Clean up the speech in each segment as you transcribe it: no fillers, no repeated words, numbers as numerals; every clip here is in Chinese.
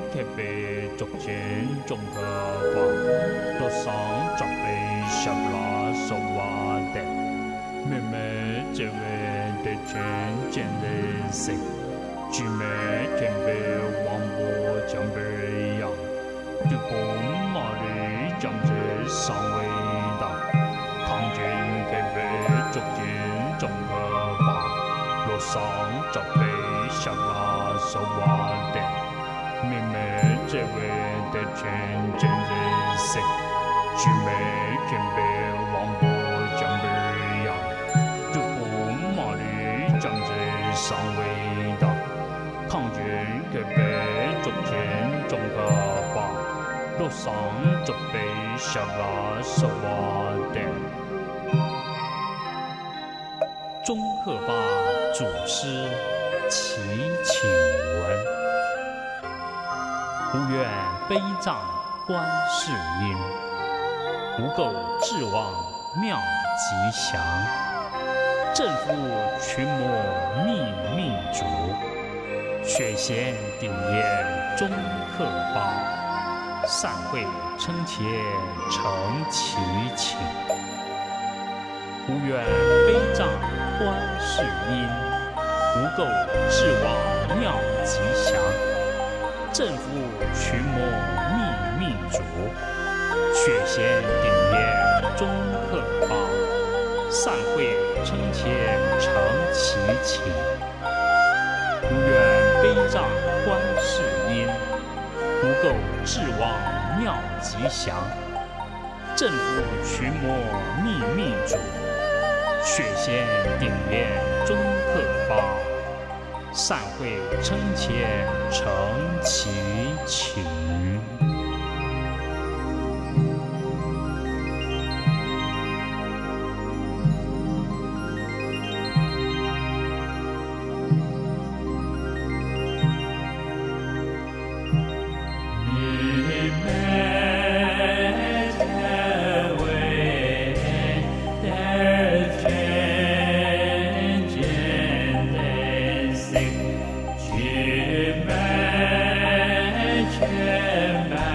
特别逐渐中的话，多上十倍十拉手瓦的，妹妹这位的全见的色，姊妹天别王波将别样，就公马里将这上位的，抗军特别逐渐中的话，多上十倍十拉手瓦的。妹妹这位的全真人色，姊妹天别王波将别样，就不马里将这上位的，抗军特别逐渐中的吧，路上就被下拉手瓦的。钟鹤坝祖师祈请文。无愿悲葬观世音，无垢至望妙吉祥。正负群魔秘密主，血贤顶宴钟鹤坝。散会称切成其请，无愿悲葬观世音，无垢至望妙吉祥。正负群魔秘密主，血贤顶宴钟鹤坝。散会称切成其请，无愿悲葬观世音，无垢至望妙吉祥。正负群魔秘密主，血贤顶宴钟鹤坝。散会称切成其请。 Amen.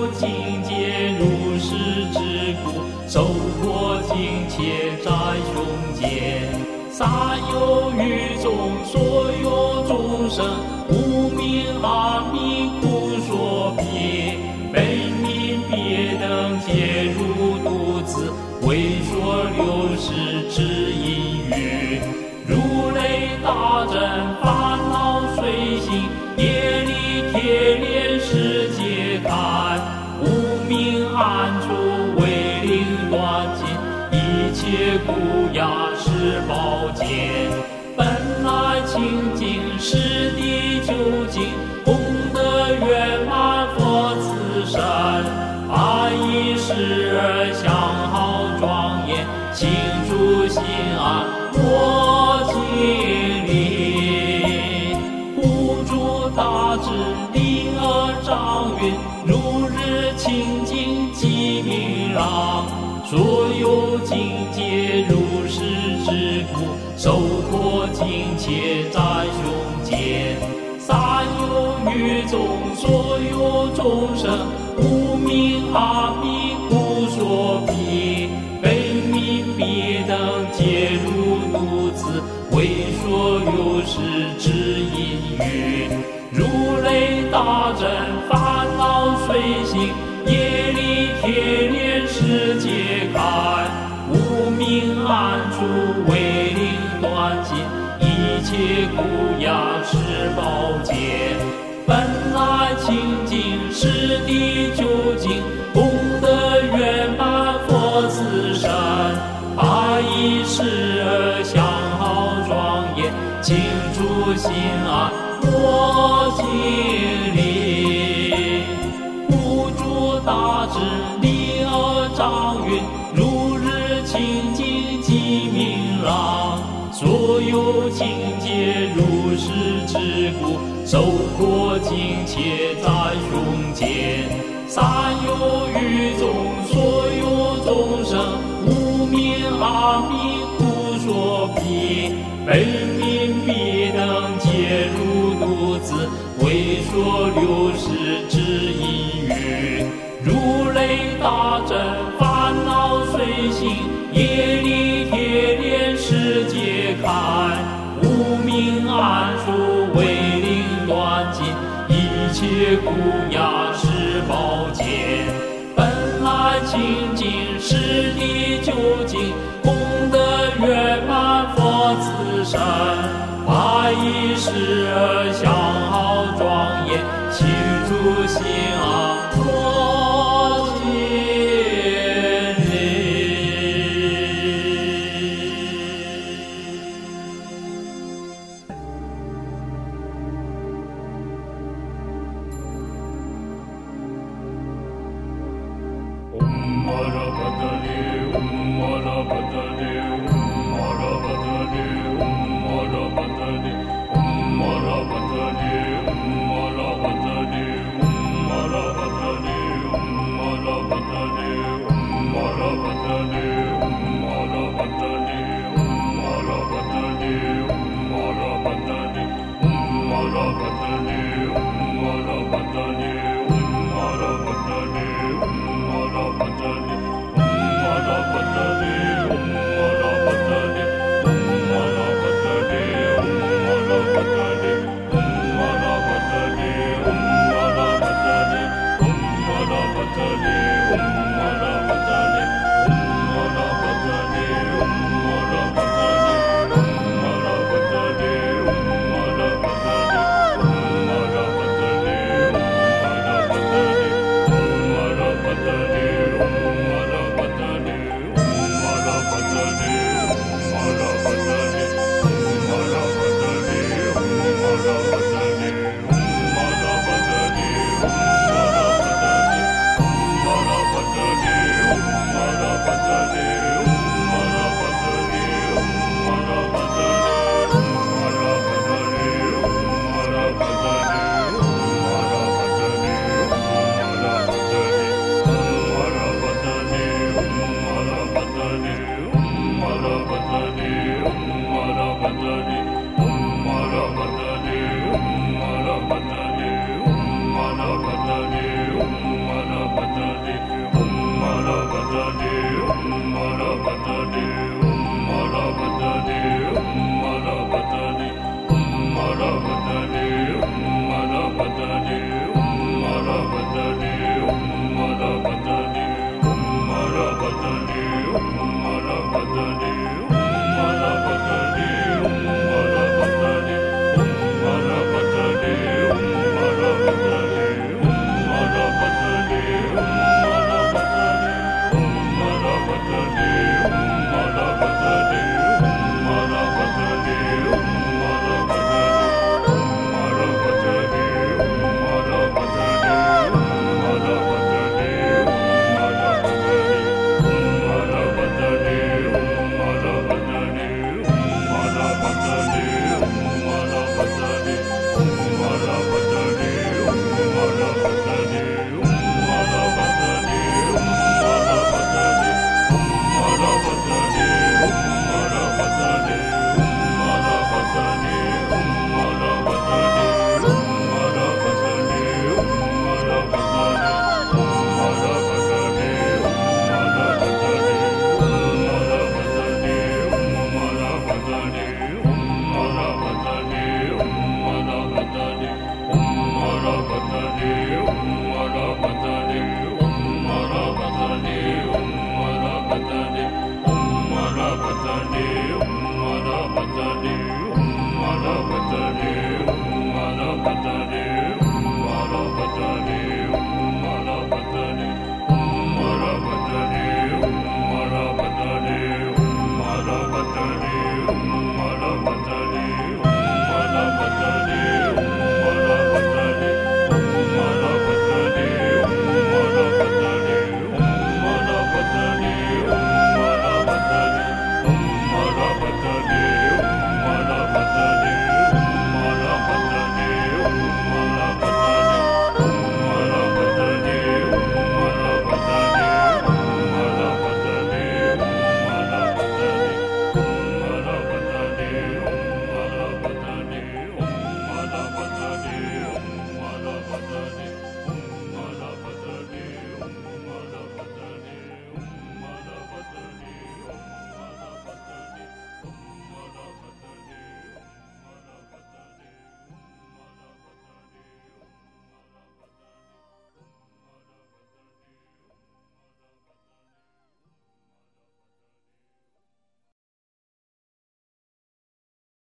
境界如是之故，受过境且在胸间。萨有于众所有众生，无明阿弥故说别，悲悯别等皆如度子，为说六识之因缘。如雷大震，烦恼随行，业力铁链世界看，无明暗处为令断尽，一切苦压是宝剑。本来清净是地究竟，功德圆满佛此身，阿依时而相好庄严，心住心安莫经历。护诸大智灵而掌云，如日清净极明朗，所有境界如是之故，受过境且在胸间。萨有于众所有众生，无明阿弥故说彼，悲悯别等皆如度子，为说六识之因缘。如雷大震，烦恼随行，业力铁链世界开，无明暗处为令断尽，一切苦压是宝剑。本来清净是地究竟，功德圆满佛此身，阿依时而相好庄严，清除心安莫经历。护诸大智灵而掌云，如日清净极明朗，所有境界如是之故，受过境且在胸间。萨有于众所有众生，无明阿弥故说彼，悲悯别等皆如度子，为说六识之因缘。如雷大震，烦恼随行，业力铁链世界开，无明暗处为令断尽，一切苦压是宝剑。本来清净是地究竟，功德圆满佛此身，阿依时而相好庄严，心住心安莫经历。 Om